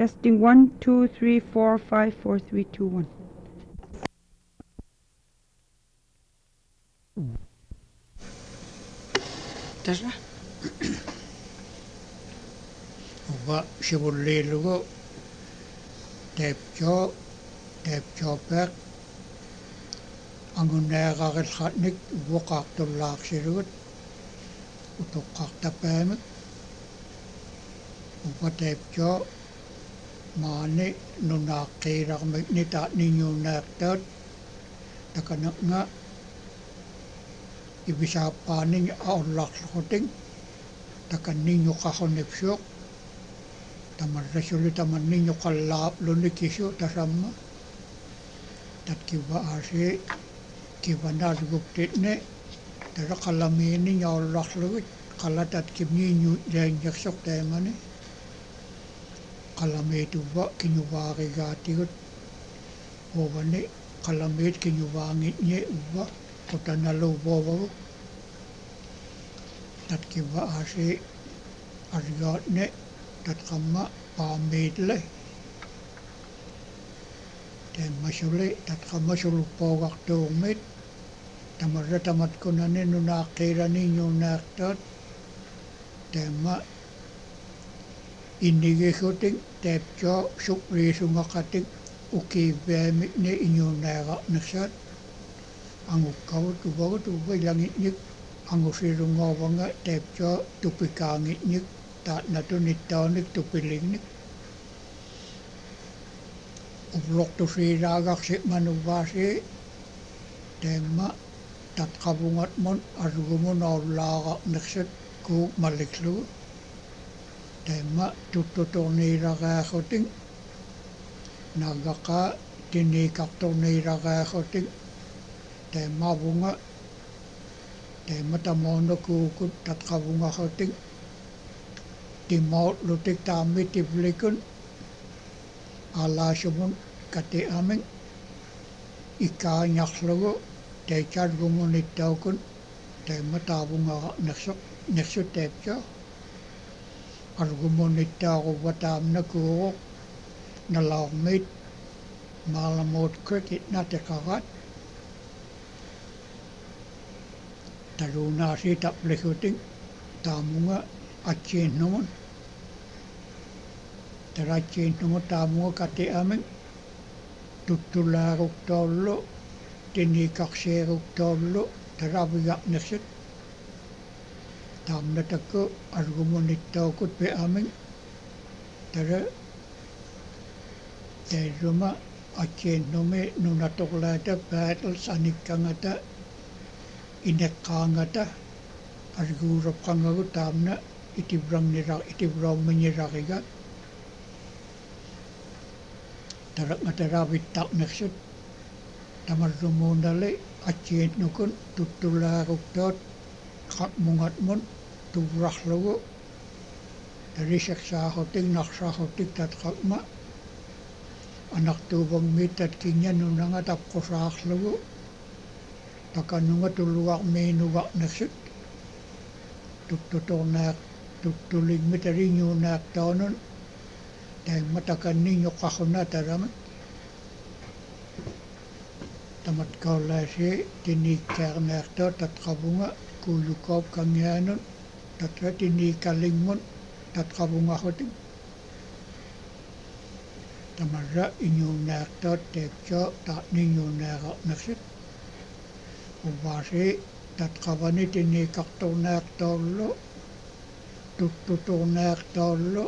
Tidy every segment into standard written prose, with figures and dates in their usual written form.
Testing 1, 2, 3, 4, 5, 4, 3, 2, 1. Tässä? Uva sivulliilugu taapjoopaq angunnaaqarillatnik uvoqaartullaarsilugut utoqqaartapaamik uva taapjoo maani nunaaqqiilarmik nitaatniñuunnaaqtaat takanaqnga ibisaappaaniñ aullarluquting takanniñuqarrunipsuuq tamarrasuli tamanniñuqallaaplu kisu tasamma tatkivaasi kivanaalguptitni taraqalamiiniñ aullarlugit qala tatkimniiñuut taamani qalamiituva kiñuvaarigaatigut uuvani qalamiit kiñuvaangitñi uva qutanaluuvuovagu tatkivaasi argaatni tatqamma paamiitle taammasuli tatqammasuluppuugartuugmit tamarra tamatkunani nunaaqqiiraniñuunnaartaat taamma innigigutik taapjoo suqriisungaqatik ukiivvaamikni iñuunnaaqarnersaat angukkavut uvagut uvailangiññik angusiirungoovanga taapjoo tupikaangiññik taatnatunittaunik tupilignik uvloqtusiiraagarsikman uvaasi taamma tatqavungatmun argumun aullaaqarnersat kuuk maliklugu taamma tuttutorniilaraaqhuting naggaqaa tiniikartorniilaraaqhuting taamma avunga taamma tamoonnukuukut tatqavungarruting timautlutik taammi tivlikun alaasumun kati'aming ikkaañarlugu taitsargumunittaukun taamma taavungaraqnersuq nersut taapjoo argumunittaaruva taamna kuuruq nalaormit Malamute Cricket nateqarat taluunaasi tapliguting taamunga atsiinnumun taratsiinnumut taamunga kati'aming tuttulaaruktoollu tiniikarsiiruktoollu taravigarnersut taamna takku argumunittaukut pi'aming tara tairruma atsiinnumi nunatorlaata battles anikkangata ineqqaangata arguurapqangagu taamna itivraummiñirariga taraqngataravittaqnersut tamarrumuunali atsiinnukun tuttulaaruktaat qaqmungatmun tuvrarlugu tarisaqsaarrutik narsarrutik tatqaqma anartuuvangmiit tatkinñanunanga tapqusaarlugu takanunga tulluarmiinugarnersut tuttuligmi tariñuunnaaqtaunun taamma takanniñoqqarruna taramik tamatkaulaasi tiniikkaarnaartaat tatqavunga kuuyukaap kangianun tatra tiniikalingmun tatqavungarrutik tamarra iñuunnaartaat taapjoo taatniñuunnaaqarnersut uvaasi tatqavani tiniikartornaartoollu tuttutornaartoollu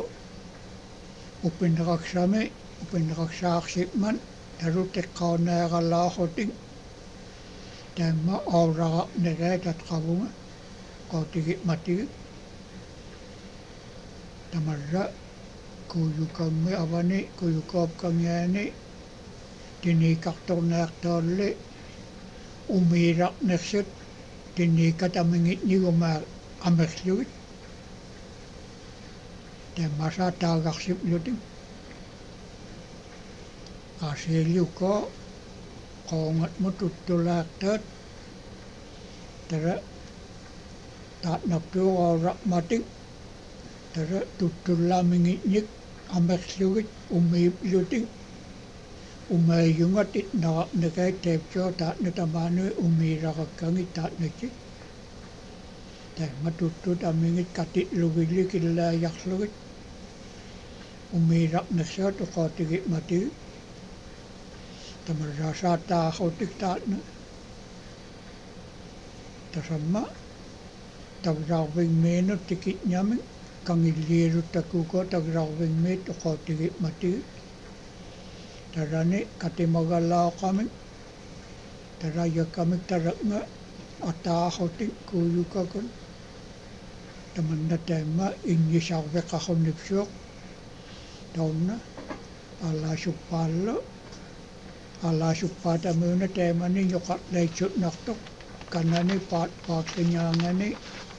upinneqaksaarsipman taruteqqaunaaqalaarruting taamma auraqarneraa tatqavunga qautigipmatigik tamarra kuuyukammi avani kuuyukaapkangiani tiniikartornaartoolli umiiraqnersut tiniikatamingitnigumaa amerlugit taammasaa taagarsiplutик qaasiiliukko qoongatmut tuttulaartaat tara taatnartuuqauraqmatik tara tuttullaamingitñik Amerlugit umiiplutin umayungatit nakai teepcho taatnatamanu umiiraqakkangit taatnatsit taimatuttut amingit katit lugilikillaajarlugit umiiraqnersaat uqaatigit matigit tamarraasaataaqautik taatna tasamma tagraarvingmiinut tikitñamik kangilliiruttakkuuko tagraarvingmiit uqaatigit matigit tarani katimagalaaqamik tarayakkamik taraknga ataaqautik kuuyukakun tamanna taimma innisarveqarunipsuoq taunna alaasuppaatamuuna taimani ñoqarlaitsutnartoq kanani paaqsingaangani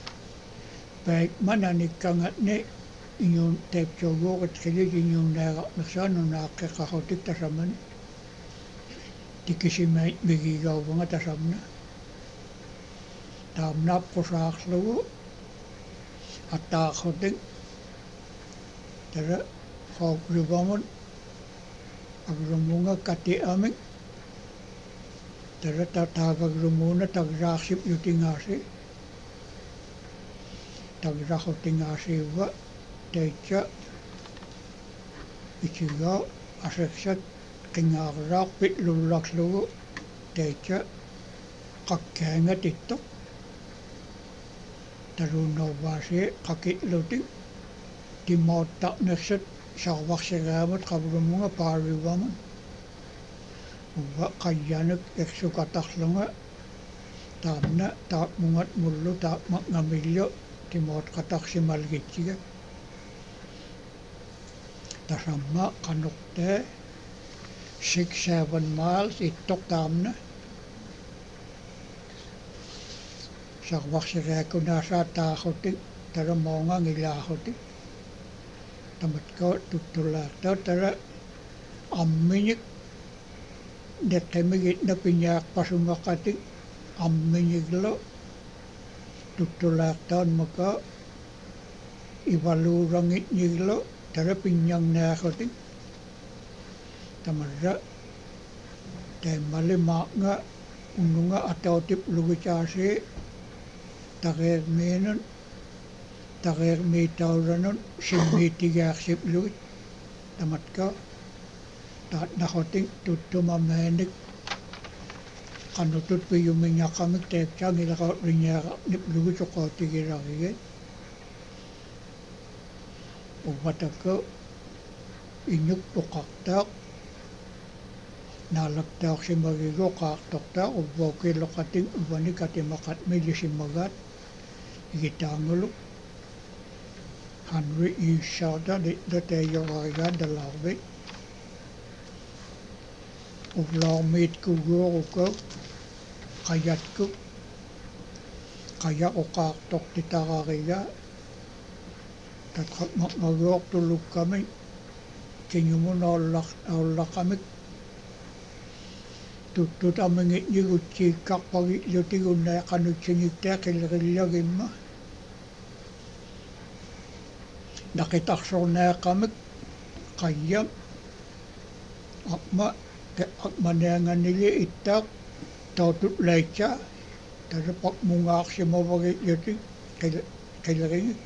paikmananikkangani iñuun teepsuuguuqit qilit iñuunnaaqarnersaanu naaqqeqarrutik tasamani tikisimait migigauvanga tasamna taamnaapqusaarlugu attaaqqutik tara qauqrivamun agrumunga katiamik tara taagagrumuuna tagraarsiplutigaasi tagraqutigaasiuva taitsa ichigaa aseqsat qingaaqeraaq pitlullarlugu taitsa qakkaagatittoq taruunnervaasi qakitlutik timauttaqnersat sarvarsigaamut qavlumunga paarivamun uva qayyanuk eksukatarlunga taamna taapmungat mullu taapmaqngamillu timaut qatarsimalgitsiga tasamma qanuqtaa 6-7 miles ittoq taamna sarvarsigaakkunaasaataaqqutik tara moongangilaaqutik tamatko tuttulaartaa tara ammiñik neqqimigit napiñaaqpasungaqatik ammiñiglu tuttulaartaan maka ivaluurangitñiglu tara piññangnaaqatik tamarra taimmali maaqnga unnunga atautip lugitaasi tareermiinun tareermiitauranun simmiitigaarsiplugit tamatka taatnaqatik tuttumamaanik qanutut piyumiñaqamik teepsaangileqautrinniaqarnip lugituqautigilarigit uvatakku iñuk uqartaaq naalaktaaksimagigu qaartortaaq uvvuukiilloqatik uvani katimaqat millisimmagaat igitaanguluk Henry E. Shorter litlateijorarigaan talaarvik uvlaarmiitkuguurukkuk qayatkuk qayaquqaartortitarariga tatqaqmaqmaguortulukkamik kiñumun aullaqamik tuttutamingiñigutsiikkarpagillutigunnaaqanutsiñiktaa qillerillagimma naqitarsornaaqamik qayyam aqmanianganili ittaaq taututlaitsa tarapaqmungaarsimavagillutik qilleringik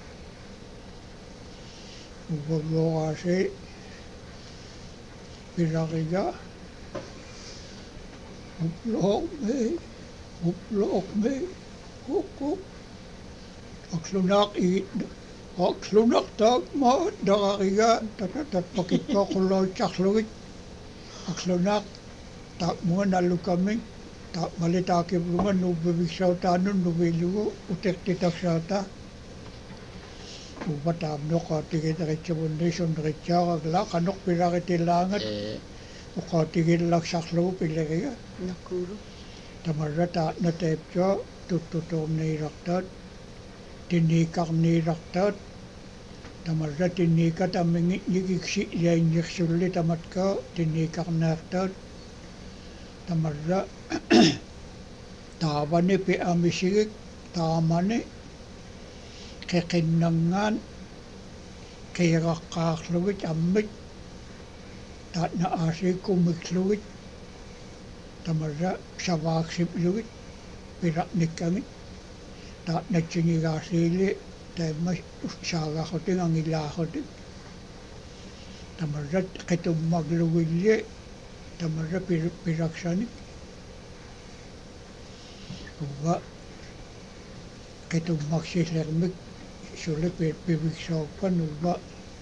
uvagluoraasi pilariga uploqme huqquk aqlunaaq igit aqlunaqtaaq ma darariga tatpakittoqulluitsarlugit aqlunaaq taaqmunganallukamik taaqmalitaakivlunga nuupiviksautaanun nuvilugu utertitarsaata uvataamnoqaatigiteritsimunnisunneritsaaragla qanorpilaritillaangat uqaatigillaqsarlugu pilleriga Nakuru. tamarra taatna teepsua tuttutuurniilartaat tinniikarniilartaat tamarra tinniikatamingiñigiksi iainnirsulli tamatka tinniikarnaartaat tamarra taavani piamisigik taamani qeqinnangaan kiiraqqaarlugit ammit taatna aasiikkumiklugit tamarra savaaksipplugit piraqnikkangit taatnatsinigaasiili taimma saagaarrutin angilaarutin tamarrat qitummaglugilli tamarra piraksanik uva qitummaksilermik suli piviksooppan uva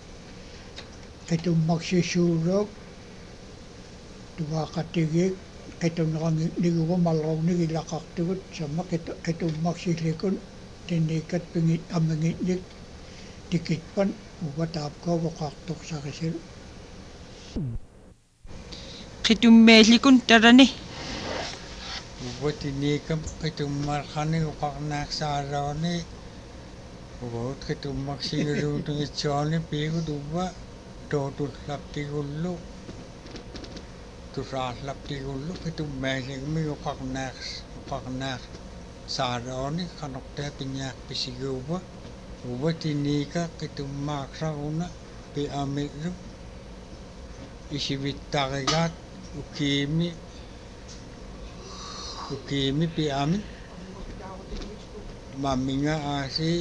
qitummaksisuuruuk tuvaaqatigik qitunnerangitniguva malruugnik ilaqartugut sama qitummaksilikun tinniikkat pingit amingitnik tikitpan uva taapkoovoqaartorsarisil qitummeellikun tarani uva tinniikam qitummarqani uqarnaaqsaalauni uvat qitummaksiluutungitsuani piigut uva tootullaptigullu tusaallaptigullu qitummeelligmi uqarnaaqsaalauni qanortaa pinniarpisiguuva uva tinniika qitummaaqsaruna piamillu isivittarigaat ukiimi piamit mamminga aasi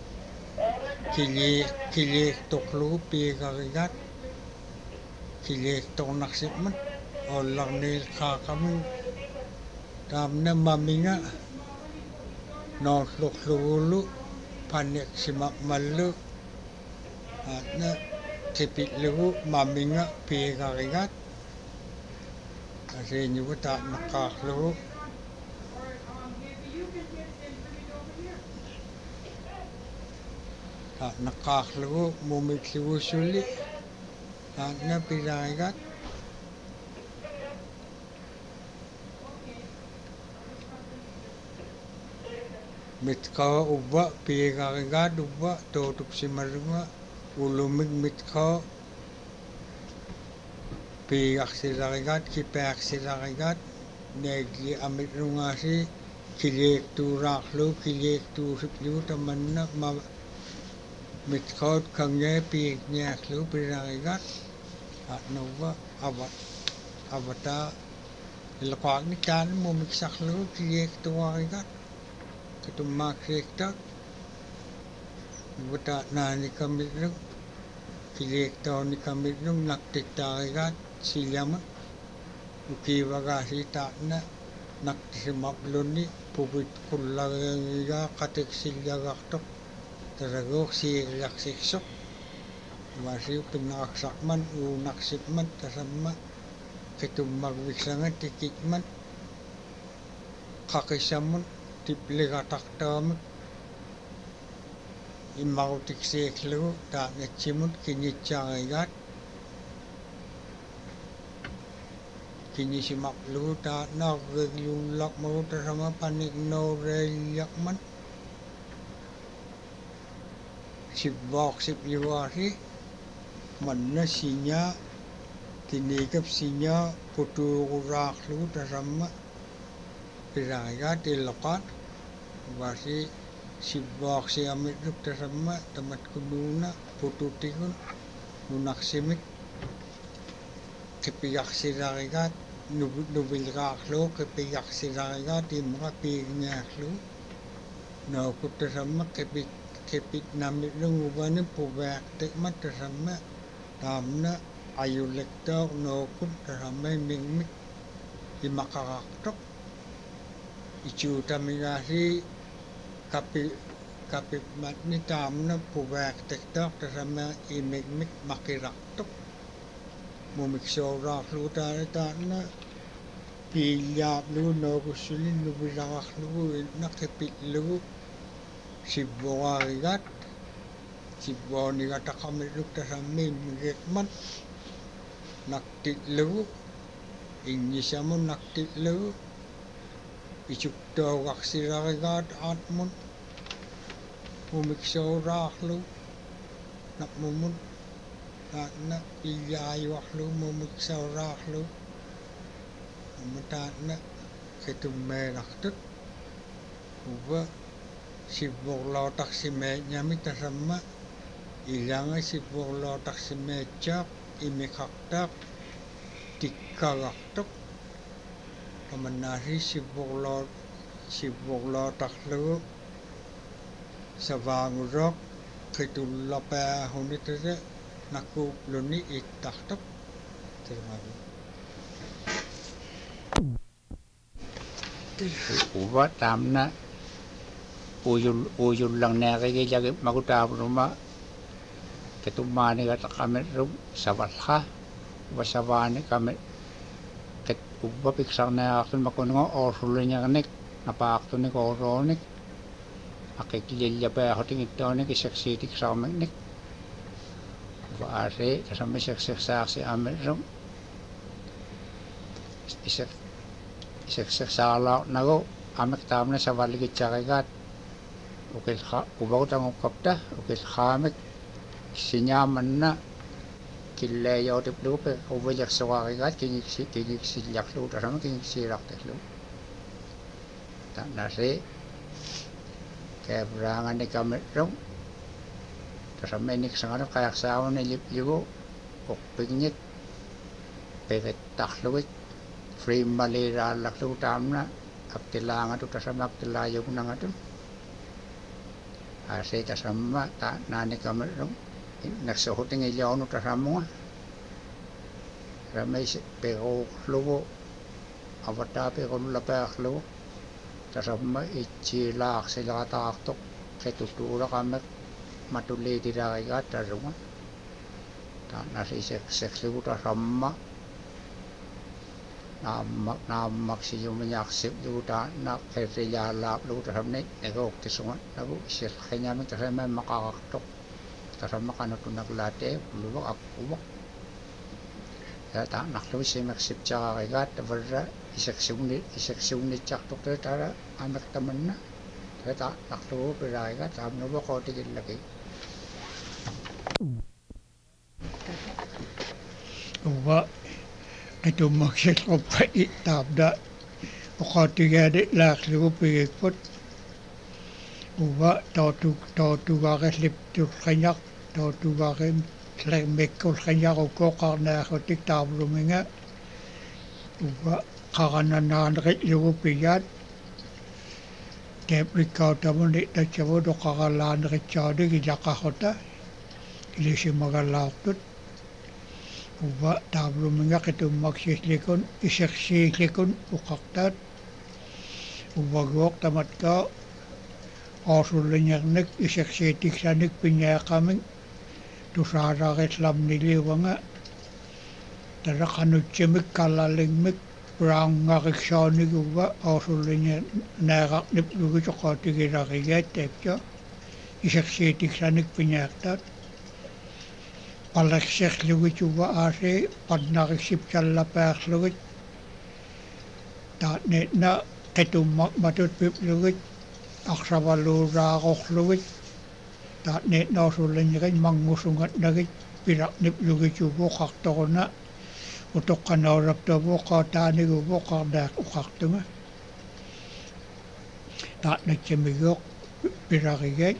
kiliiqtorlugu piigarigaat kiliiqtornarsipmat ollarniilqaaqamin taamna mamminga noorlurlugullu paniqsimaqmallu aatna qipitlugu mamminga piigarigaat asiiñugu taatneqqaarlugu mumiklugusulli taatna pilarigaat mitqaa uva piigarigaat uva tootuksimalunga ulumik mitqaa piigarsilarigaat kipearsilarigaat neegli amitlungaasi kiliiqtuuraarlugu tamanna mitqaut kange piigniarlugu pilarigaat aatnuva avataa ilaqaaqni taanni mumiksarlugu kiliiqtuarigaat qitummaaqsiiktaat uva taatnaanikamillug kiliiqtaunikamillug naktittaarigaat silyamat ukiivagaasi taatna naktisimaqlunni puvit qullarigaa qatiqsillagartoq taraguuq siiriarsiksoq uasiu pinnaqarsaqman uunaqsipmat tasamma qitummarviksanga tikitmat qaqisamut tipligatartaamut immarutiksiiklugu taanatsimut kinitsarigaat kinisimaqlugu taatnaarrigliullaqmagu tasama paniknooreellaqman sivvaaqsiplugaasi manna sinyaa tinniikap sinyaa putuururaarlugu tasamma pilarigaat illoqaat uasi sivvaaqsiamitluk tasamma tamatkunuuna pututigun nunarsimik qipigarsilarigaat nuvilgaarlugu qipigarsilarigaat imra piigniarlugu nookut tasamma qipitnamitlung uvani puveartiqmat tasamma taamna ajulektaaq nookut tasamma imingmik imaqarartoq ichuutamigaasi kapipmatni taamna puveartiqtaaq tasamma imingmik maqirartoq mumiksoorraarlugu taatna piillaaplugu nookussuli nuvilararlugu inna qipitlugu sivvuarigaat sivvuanigataqamilluk tasammi immigiqmat naktitlugu innisamun naktitlugu isuktuagarsilarigaat aatmun mumiksoorraarlugu naqmumut taatna piillaayuarlugu mumiksoorraarlugu amma taatna qitummeelartut uva sivvurlootarsimeeñami tasamma ilanga sipurlo taksimeetsaaq imiqartaaq tikkarartuq amannaasi sipurlootarlugu savaanguroq qitullapaahunitata nakuupluni ittartuq tilmavi uva tamna uyullang neqigillagi magutaavnuma ketummaaniga taqamerrum savalha vasavaani kamer ket uva piksarneaqtun makununga orsulunjarnik napaaqtunik oroonik aqikillillapaaxutigittoonik isaksiitik saarmiknik vaase tasammisersersaarsi amerrum isersersaarlaarnagu amek taamna savalligitsarigaat ukilqa uvarutangukkapta ukilqaamik sinaamanna killeejootiplugu uvalersuarigaat kingiksillarlugu tasama kingiksiilarterlugu tanasi keevraanganik amerrum tasamminik sanganu qayarsaamun iliplugu uqpignik perettarlugit friimmaliraallaqlugu taamna aktilaangatu tasama aktilaajugunangatu ase tasamma naanik amerrum naksohutingilloonu tasammunga ramai peruuqlugu avataa perullapaarlugu tasamma itsiilaarsilaqataartoq qetutuulaqamek matuliitilarigaat tasunga taanasi seklugu tasamma naammaksiyumiñaarsilugu taanna qerrillaalaarlugu tasamni neguuqtisunga nagu isilqiñamik tasamma maqarartoq tasamma qanutunaklaatee uluvaq akkuvaq taanarlugu simersipcararigaat tavarra iseksiunnitsartuqta tara amertamanna taanarlugu pilarigaat taamnuvu qootikillaki uva qitummaksilquppa ittaapda uqaatigaani laaqlugu pigikput uva tootugaaqillip tulqañaq tootugaaqim lermikkulqañarukkooqarnaarutik taavluminga uva qarananaaneqillugu piyaat teeprikkautamun itatsavu toqaralaaneqitsaanik ilaqarruta ilisimagallaartut uva taavluminga qitummaksislikun isersiillikun uqartaat uvaguoq tamatkaa aasullingernik isersiitiksanik piñaaqamik tusaararillamniliuvanga taraqanutsimik kallalingmik praangariksaaniguva aasullinge naaqarnip lugitoqaatigilaarigaat taapsa isersiitiksanik piñaaqtaat palerserlugituva aase pannariksipsallapaarlugit taatneetna qitummakmatut piplugit aqsavaluuraaqorlugit taatneetna aasullingerin mangusungatnagit pilaqniplugituvu qartoruna utoqqanaulaptavu qaataaniguvu qarnaaq uqartunga taatnatsimiguoq pilarigaat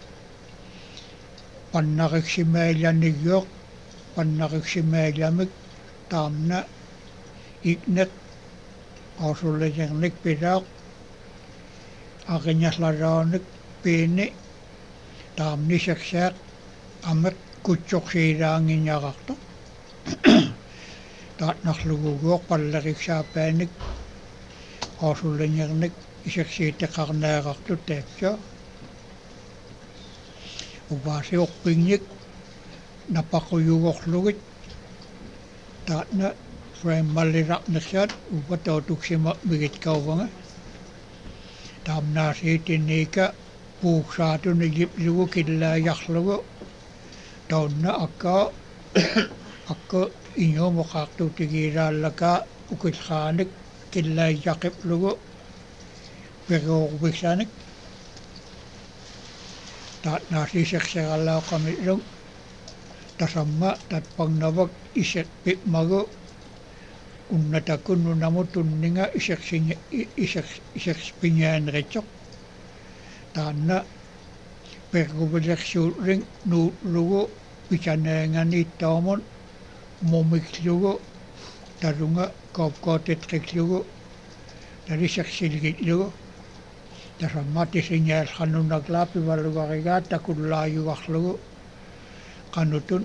pannariksimaillanigguoq pannariksimaillamik taamna ikneq aasullingernik pilaaq aqiñallaraanik piini taamni seksaaq amek kutsoqsiilaangiñaqartoq taatnarluguguoq palleriksaappaanik aasullingernik iseksiiteqarnaaqartut taapsa uvaasiuqpignik napaquyugorlugit taatna fraimmalliraqnersaat uva tootuksima migitkauvaga taamnaasiitiniika puuksaatun iliplugu killaajarlugu taunna akka iñuumuqaartutigiilaallakaa ukillaanik killaajaqiplugu peruurupiksaanik taatnaasiserseralaaqamillum tasamma tatpangnavak iserpipmagu unnatakun nunamu tunninga iserspiñaaneritsoq taanna perguveleksuutring nuutlugu pisaneengani momiklugu tarunga koopkootetqiklugu talisaksilgitlugu tasammati sinjaalqannunaklaapi valugarigaa takullaayuarlugu qanutun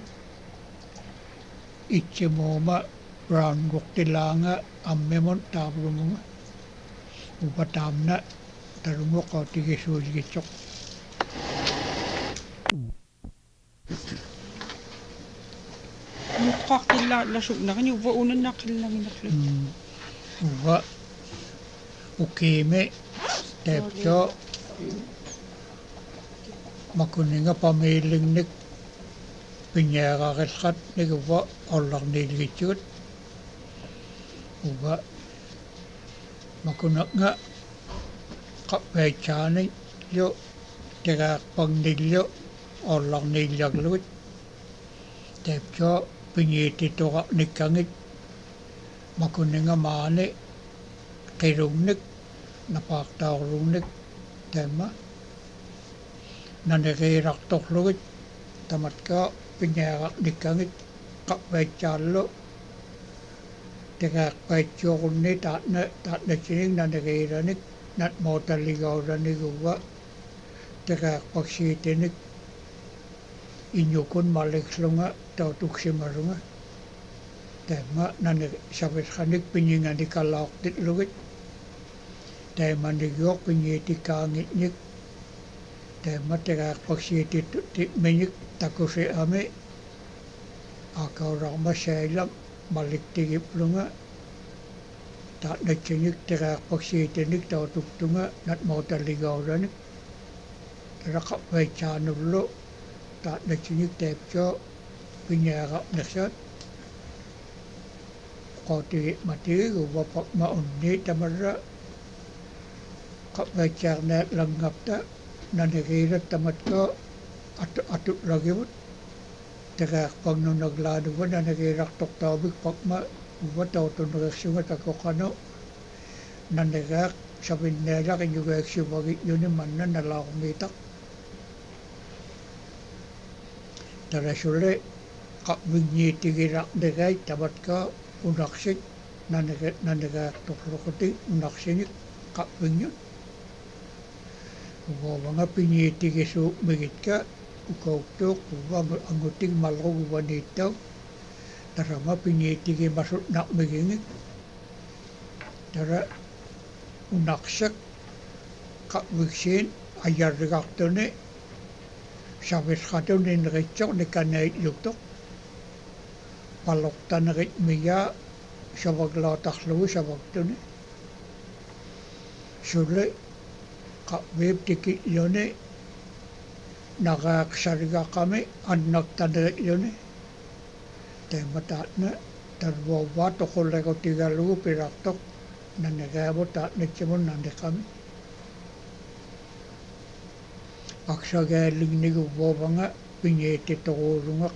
itsemuuma raangortilaanga ammemun taavlumunga upataamna tarungu qootigisuulgitsoq Muqqaqtilla lasuknaqani uva unannaqillanginaqlu. uva ukiime teepso makuninga pamiilingnik pinjeeraqillqat niguva ollarniilgitsugut uva makunaqnga qappeitsaani jo tegaarpangnillu ollarniillaglugut teepso pinjiitituqarnikkangit makuninga maani qirungnik napaartaorlugnik taamma naniqiirartorlugit tamatkaa pinjeeraqnikkangit qappeitsaallu tegaarpaitsuorunni taatnatsinik naniqiiranik natmootalligauraniguva tegaarpaksiitinik inyukun malikslunga tautuksimarunga taamma nani savisqanik pinjinganikalaortitlugit taamanigiuq pinjiitikaangitnik taamma tegaarpaksiititminik takusiami akaurarma sailam maliktigiplunga taatnatsinik tegaarpaksiitinik tautuktunga natmootalligauranik raqappeitsaanullu taatnatsinik teepso pinjeeraqnersaat qootigi matiguva pakma unni tamarra qappeitsaarnaat langapta naniqiirat tamatko atutlagivut tegaarpagnunaglaanuva naniqiirartortaavik pakma uva tautuneriqsunga takoqanu nanigaaq savinneelaq iñugeeksivagitjuni manna nalaormiitaq tarasulle qapmigniitigiraqnegait tamatkaa unaqsik nanigaaqtorluqutik unaqsinik qapmignut uvoovanga pinjiitigisuuqmigitka ukouktuuq uva angutik malruguvaniittau tarama pinjiitigimasut naqmigingik tara unaqsak qapmiksiin ayarrigartuni savisqatuninneritsoq nikanaitlluktoq palortanerit miyaa savaglaatarlugu savaktuni sulle qapviiptikilluni naqaaqsarigaqami annaktanerilluni taamma taatna tarvuavvaa toqullerutigalugu pirartoq nanagaavu taatnatsimun naniqami aksagaalligniguvuovanga pinjiititoruulunga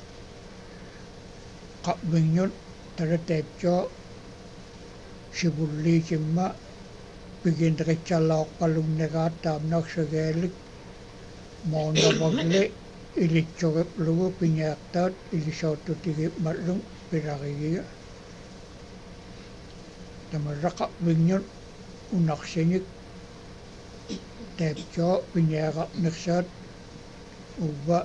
qapmignut tara teepso sivulliisimma pigineritsialaorpalunnegaat taamna aksagaallik moonavagli ilitsoriplugu pinjaartaat ilisootutigipmallung pirarigiga tamarra qapmignut unaqsinik teepso pinjeeraqnersaat uva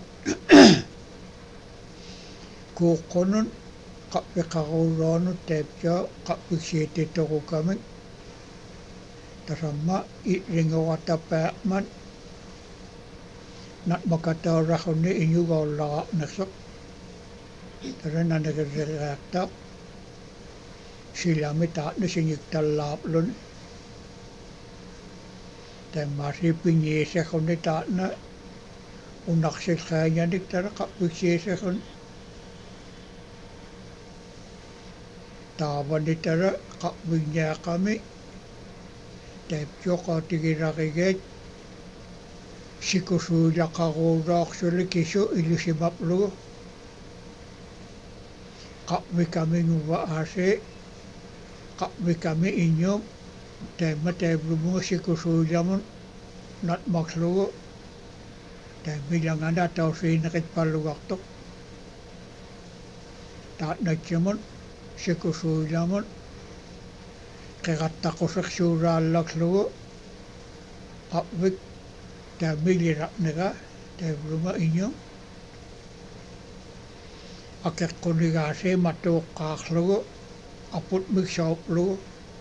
kuuqqunun qappiqaruuruanut teepso qappiksiititorukamik tasamma iringuratappaaqmat natmakatauraqunni iñugaullaqarnersoq tara nanigirriaaqtaq silami taatna singiktallaapluni taammaasi pinjiisaqunni taatna unaqsilqaañanik tara qappiksiisaqun taavani tara qapmiñaaqami teepso qootigirarigeet sikusuulaqaruuraaqsuli kisu ilusimaplugu qapmikaminguva aasi qapmikami iñuum taamma taavlumunga sikusuulamun natmaqlugu Milangana tausiinaqit pallugartoq taatnatsimut sikusuilamut qeqattaqussersuulaallaklugu qavvik taamiliraqniga taavluma iñu aqeqqunigaasi matuuqqaarlugu aputmik sooplugu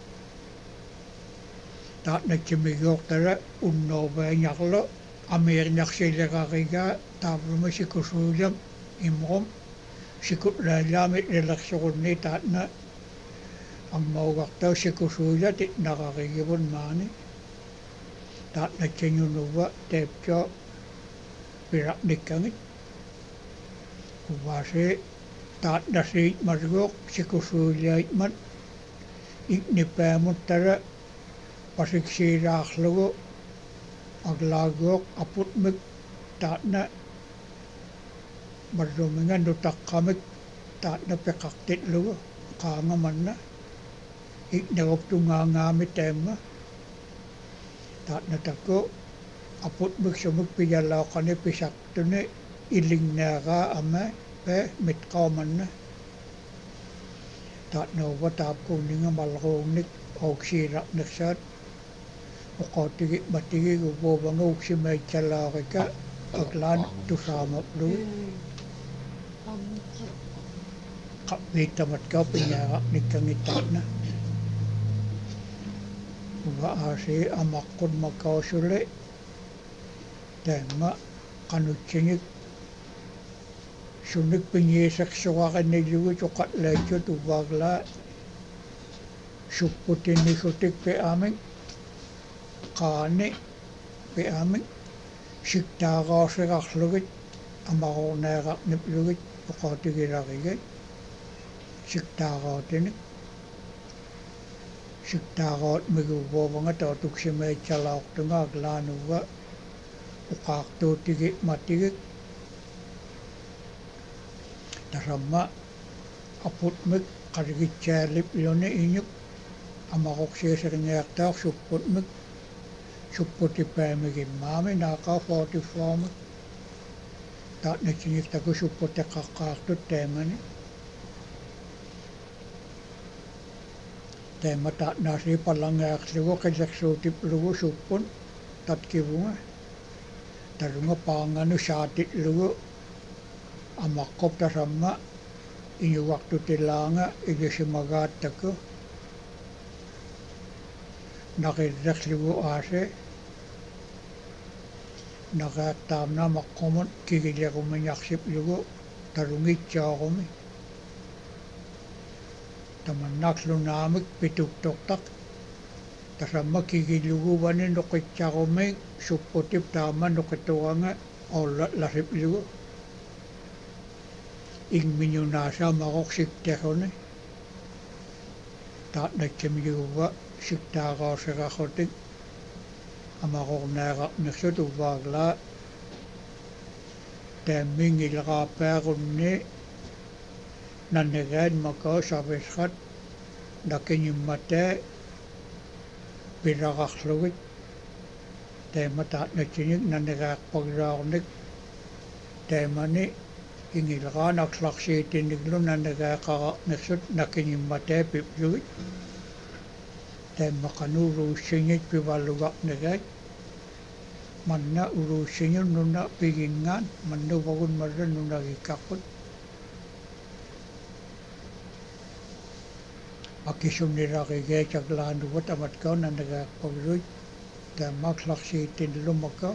taatnatsimigiortala unnoovaiñarlu Ameriarsilegariga taavluma sikusuilam imrum sikutlaalaamit ilersugunni taatna ammaugartau sikusuilatit nararigivun maani taatnatsingunuva taipsoo piraqnikkangit kuvaasi taatnasiitmalguuq sikusuiliaitmat iknipaamuttala pasiksiilaarlugu aglaaguuq aputmik taatna marruminga nutaqqamik taatna peqartitlugu qaangamanna iknaguptungaangaami taamma taatna takku aputmik sumuk piyalaaqani pisartuni ilingneeraa ama pe mitqaumanna taatna uva taapkuuninga malruugnik auksiilaqnersaat uqautigi matigi vuuvanga uksimaitsalaarika aglaan tusaamaplugu qavviittamatkau pinyaaraqnikkangit uva aasi amaqqut makausuli taamma qanutsingik sunnik pinyiisersuaqanillugu tuqallaitsut uvaaglaa supputinnigutik piaamik qaani piaamik siktaaqausirarlugit amaruurneeraqniplugit uqautigilarigit siktaaqautinik siktaaqaut miguvuovanga tautuksimaitsalaortunga aglaanuva uqaartuutigi matigik tasamma aputmik qarigitsaallipluni iñuk amaruqsiiseringiartaaq supputmik supputipaamigimmaami naaqaa 44 taatnatsingik taku supputiqqaqqaartut taamani taamma taatnaasi palangaarlugu qilersuutiplugu suppun tatkivunga tarunga paanganu saatitlugu amaqqop tasamma iñugartutilaanga igisimagaattaku naqillerlugu aase naqaattaamna maqqumut kigilerumiñarsiplugu tarungitsaarumi tamannaqlunaamik pituktortaq tasamma kigiluguvani nuqitsarumik supputip taamma nuqituanga ollatlasiplugu ingmiñunaasa maroqsikteruni taatnatsimiguva siktaaqausirarrutik amaruurneeraqnersut uvaaglaa taammiingileraapaagunni nannegaat makau savisrat nakiñimmataa pilararlugit taamma taatnatsinik nannegaaqpaglaarnik taamani ingileraanaqlarsiitinniklu nannegaaqaraqnersut nakiñimmataa piplugit taamma qanuuruussingit pivallugarnegaat manna uruussingun nuna pigingaan mannuvagun marra nunagikkarput akisunnilarigaataglaanuvat amatkau nannegaaqpagluit taammaaqlarsiitinlumakau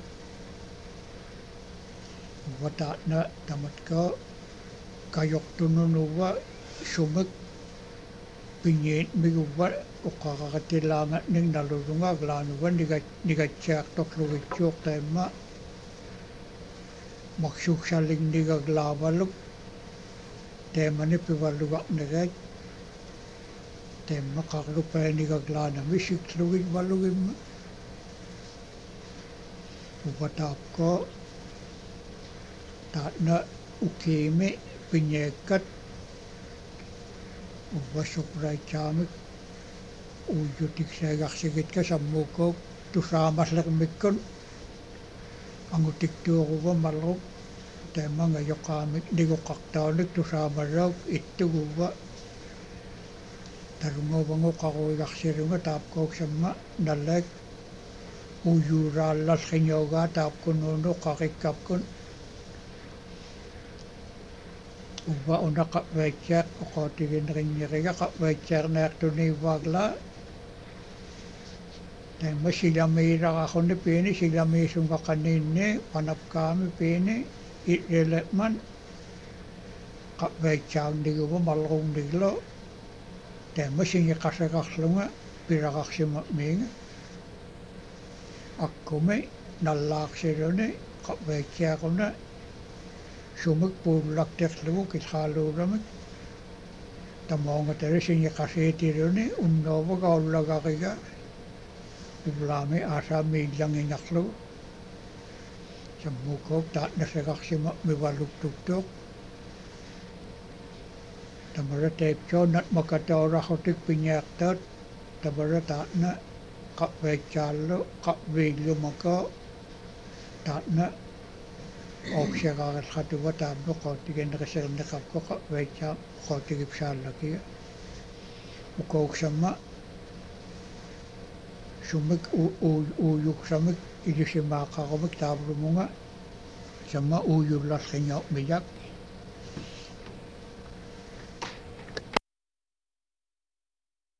uva taatna tamatkau kajortununuva sumik pinyiit miguva uqqaqaqatilaangatnik nalulunga aglaanuva nigatsiartorlugitsuuq taamma maksuuksallignigaglaavaluk taamani pivallugarnegaat taamma qarlupaanigaglaanami siklugit valugimma uva taapkau taatna ukiimi pinyaakkat uva suqraitsaamik uuyutiksaegarsigitka sammuukuuk tusaamallermikkun angutiktuuruva malrup taimanga yoqaamik niguqqartaanik tusaamarrauk ittuguva tarunguvangu qaruigarsilunga taapkuuksamma nallaik uyuuraallalliñaugaa taapkunnuunu qarikkapkun uva una qavvaitsaaq oqaatiginerinneriga qavvaitsaarnaartuniivaaglaa taimma silamiiraqarruni piini silamiisungaqaniinni panapkaami piini ileletman qavvaitsaarniguva malruunniglo taimma singiqasaqarlunga piraqarsimat miinga akkumi nallaarsiluni qavvaitsaaquna sumik puullakterlugu kilhaaluuramik tamoongatari singiqasiitiluni unnovuga ullagariga ulaami aasaamiillangingarlugu sammuukook taatnasaqarsimat mivaluktuktuuq tamara taipsoonat makataurarrutik pingiartaat tamara taatna qavvaitsaallu qavviillumaka taatna oqsiaqaarillatuva taamnu qootigineqisernеqarku qavvaitsaa qootigipsaallakiga ukooksamma sumik uuyuksamik ilusimaaqarumik taavlumunga samma uuyullarliñauq mijak